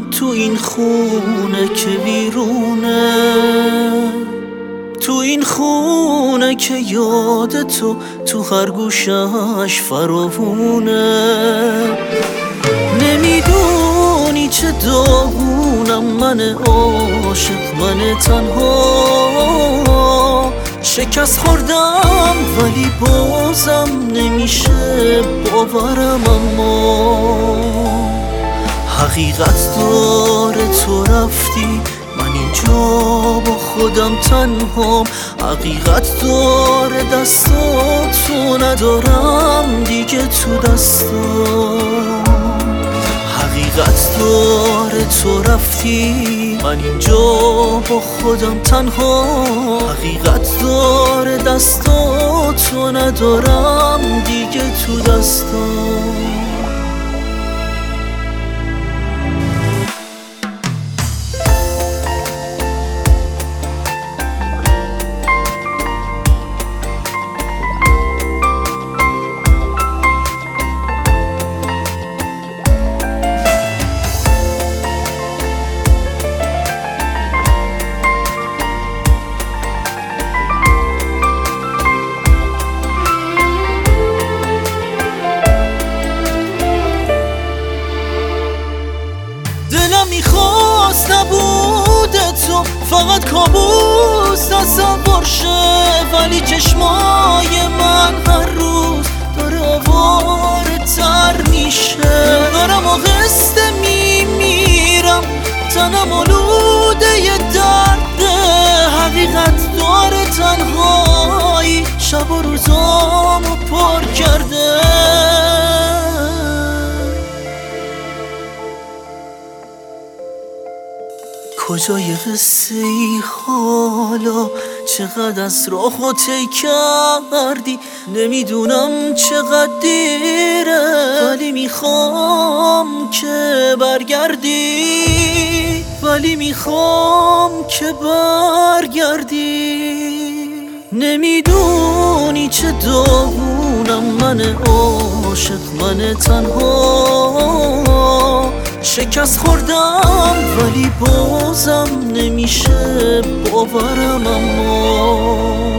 تو این خونه که ویرونه، تو این خونه که یاد تو هر گوشش فراوونه. نمیدونی چه داغونم من عاشق، من تنها. شکست خوردم ولی بازم نمیشه باورم، اما حقیقت داره تو رفتی، من اینجا با خودم تنهام. حقیقت داره دستاتو ندارم دیگه تو دستام. حقیقت داره تو رفتی، من اینجا با خودم تنها. حقیقت داره دستاتو ندارم دیگه تو دستام. دلم میخواست نبود تو، فقط کابوس تصور شه، ولی چشمای من هر روز داره آواره تر میشه. دارم آهسته میمیرم، تنم آلوده ی درده. حقیقت داره تنهایی شب و روزامو پر کرده. کجای قصه ای حالا؟ چقدر از راهو طی کردی؟ نمیدونم چقدر دیره، ولی میخوام که برگردی، ولی میخوام که برگردی. نمیدونی چه داغونم من عاشق، من تنها. شکست خوردم ولی بازم نمیشه باورم، اما